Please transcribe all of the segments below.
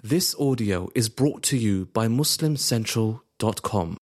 This audio is brought to you by MuslimCentral.com.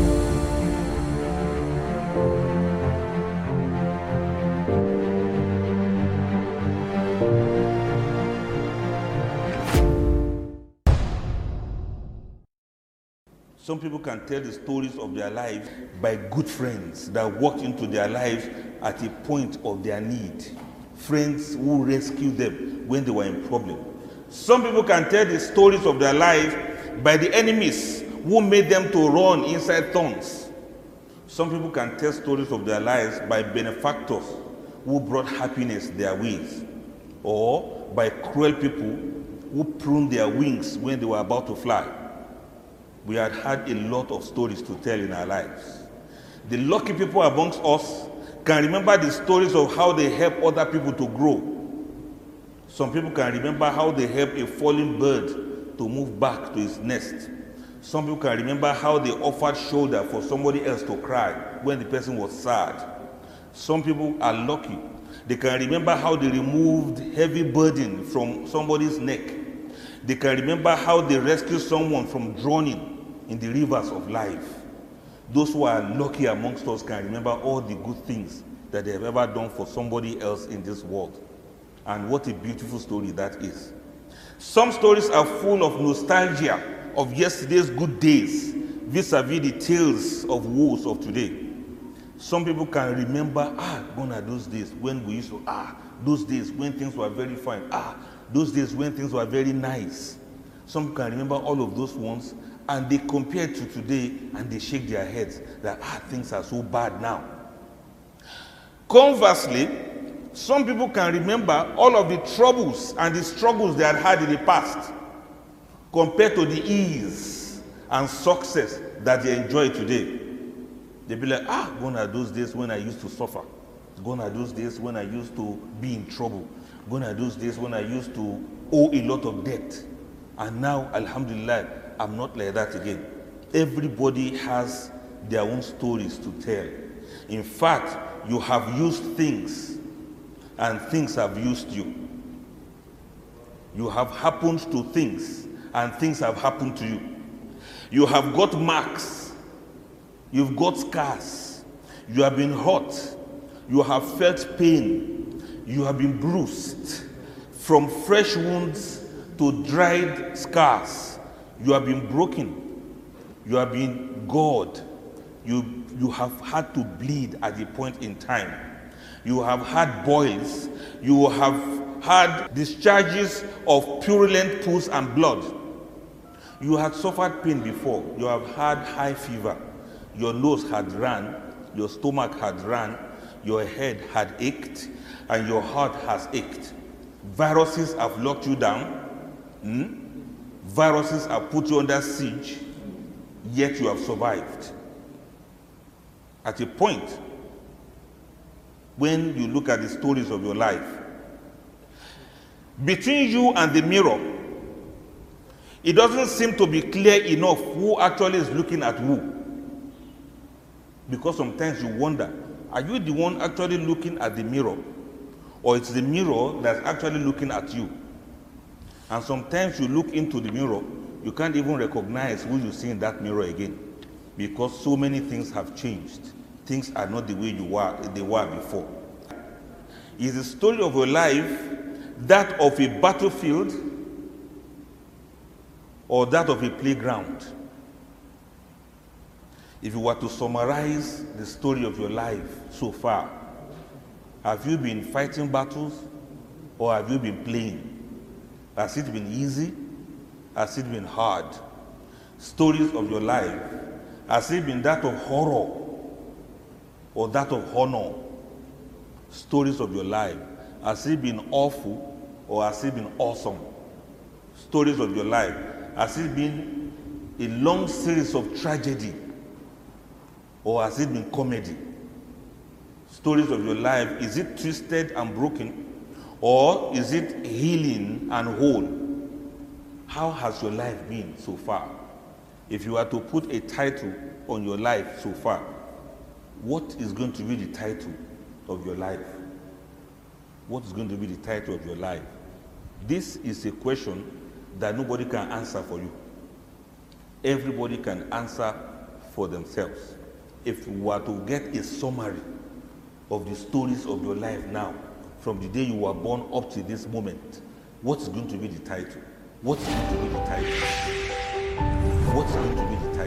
Some people can tell the stories of their lives by good friends that walked into their lives at a point of their need. Friends who rescued them when they were in problem. Some people can tell the stories of their life by the enemies who made them to run inside thorns. Some people can tell stories of their lives by benefactors who brought happiness their ways, or by cruel people who pruned their wings when they were about to fly. We had had a lot of stories to tell in our lives. The lucky people amongst us can remember the stories of how they help other people to grow. Some people can remember how they help a falling bird to move back to its nest. Some people can remember how they offered shoulder for somebody else to cry when the person was sad. Some people are lucky. They can remember how they removed heavy burden from somebody's neck. They can remember how they rescued someone from drowning in the rivers of life. Those who are lucky amongst us can remember all the good things that they have ever done for somebody else in this world. And what a beautiful story that is. Some stories are full of nostalgia of yesterday's good days vis-a-vis the tales of woes of today. Some people can remember, gone are those days when we used to, those days when things were very fine, those days when things were very nice. Some can remember all of those ones, and they compare to today and they shake their heads that things are so bad now. Conversely, some people can remember all of the troubles and the struggles they had had in the past compared to the ease and success that they enjoy today. They'll be like, gone are those days when I used to suffer. Gone are those days when I used to be in trouble. Gone are those days when I used to owe a lot of debt. And now, alhamdulillah, I'm not like that again. Everybody has their own stories to tell. In fact, you have used things and things have used you. You have happened to things and things have happened to you. You have got marks. You've got scars. You have been hurt. You have felt pain. You have been bruised. From fresh wounds to dried scars. You have been broken. You have been gored. You have had to bleed at a point in time. You have had boils. You have had discharges of purulent pus and blood. You had suffered pain before. You have had high fever. Your nose had run. Your stomach had run. Your head had ached. And your heart has ached. Viruses have locked you down. Viruses have put you under siege. Yet you have survived. At a point, when you look at the stories of your life, between you and the mirror, it doesn't seem to be clear enough who actually is looking at who. Because sometimes you wonder, are you the one actually looking at the mirror? Or it's the mirror that's actually looking at you? And sometimes you look into the mirror, you can't even recognize who you see in that mirror again. Because so many things have changed. Things are not the way they were before. Is the story of your life that of a battlefield or that of a playground? If you were to summarize the story of your life so far, have you been fighting battles or have you been playing? Has it been easy? Has it been hard? Stories of your life, has it been that of horror or that of honor? Stories of your life, has it been awful or has it been awesome? Stories of your life, has it been a long series of tragedy or has it been comedy? Stories of your life, is it twisted and broken or is it healing and whole? How has your life been so far? If you were to put a title on your life so far, what is going to be the title of your life? What is going to be the title of your life? This is a question that nobody can answer for you. Everybody can answer for themselves. If we were to get a summary of the stories of your life now, from the day you were born up to this moment, what's going to be the title? What's going to be the title? What's going to be the title?